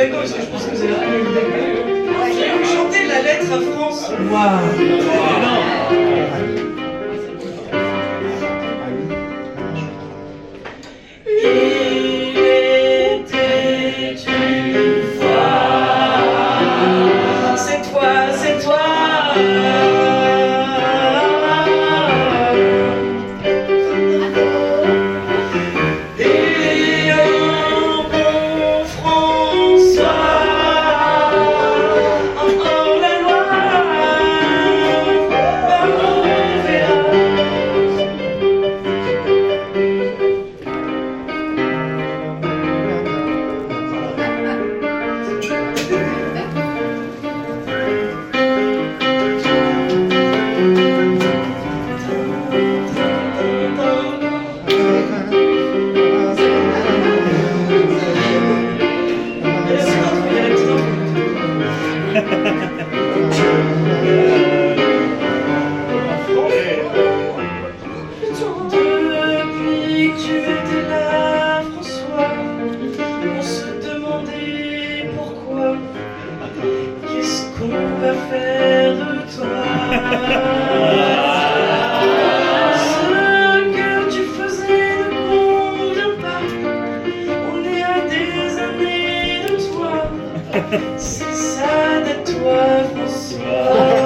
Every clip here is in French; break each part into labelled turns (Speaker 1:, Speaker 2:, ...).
Speaker 1: d'accord, parce que je pense que vous avez rien eu d'accord. Je vais vous chanter la lettre à France. Il était une fois. C'est toi, c'est toi. Et un bon François. Encore la loi. On verra. Depuis que tu étais là, François, on se demandait pourquoi. Qu'est-ce qu'on va faire de toi? Ce que tu faisais ne convient pas. On est à des années de toi. C'est ça de toi, François.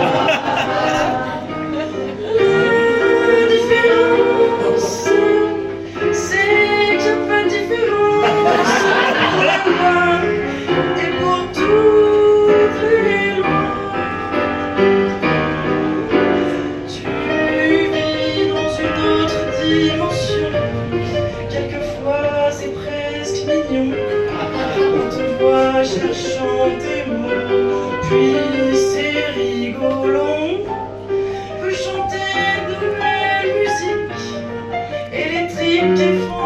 Speaker 1: Et pour toutes les lois, tu vis dans une autre dimension. Quelquefois c'est presque mignon. On te voit cherchant des mots, puis c'est rigolo. Peut chanter de belle musique électrique et